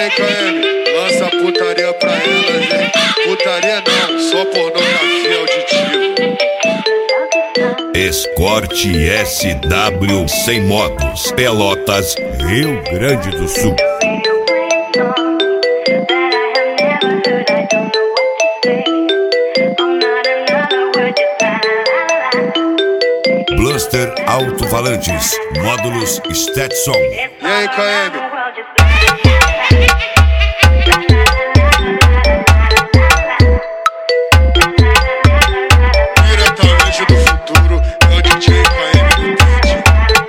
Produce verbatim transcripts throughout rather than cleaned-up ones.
aí, K M, lança putaria pra elas, hein? Putaria não, só pornografia auditiva. Escort S W sem motos, Pelotas, Rio Grande do Sul. Bluster Alto-Falantes, módulos Stetson. E aí, K M? Diretamente do futuro, é o D J K M do beat.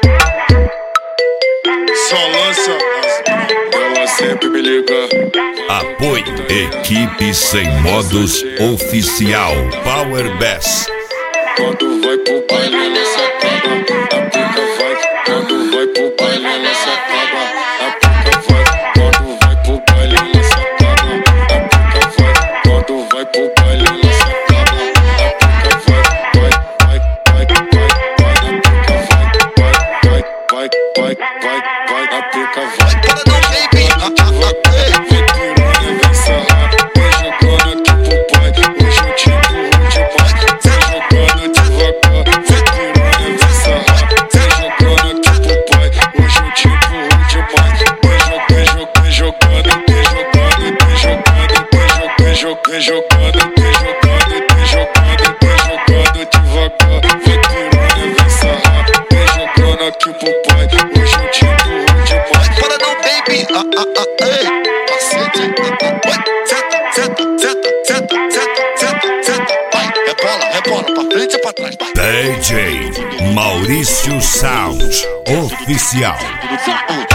Só lança as... ela sempre me liga. Apoio Equipe Sem Modos Oficial Power Bass. Quando vai pro baile, ela se acaba, a pica vai. Quando vai pro baile, ela se acaba, a pica vai. Quando vai pro baile, ela se acaba, a pica vai. Quando vai pro baile, ela se acaba, a pica vai. Vai, vai, vai, vai, vai, a pica vai. Vai, vai, vai, vai, vai, vai, a pica vai. Para não, baby, ah, ah, ah, ei. Vem piranha, vem sarrar, vem jogando aqui pro pai. Hoje eu te empurro demais, vem jogando devagar. Vem piranha, vem sarrar, vem jogando aqui pro pai. Hoje eu te empurro demais, vem jogando, vem jogando, vem jogando, vem jogando, vem jogando, vem jogando, vem jogando, vem jogando, vem jogando devagar. Vem piranha, vem sarrar, vem jogando aqui pro pai. Hoje eu te empurro demais. Para não, baby, ah, ah, ah, ei, cacete, vai, senta, senta, senta, senta, senta, senta, senta, vai, rebola, rebola, pra frente e pra trás, vai. D J Maurício Sound Oficial.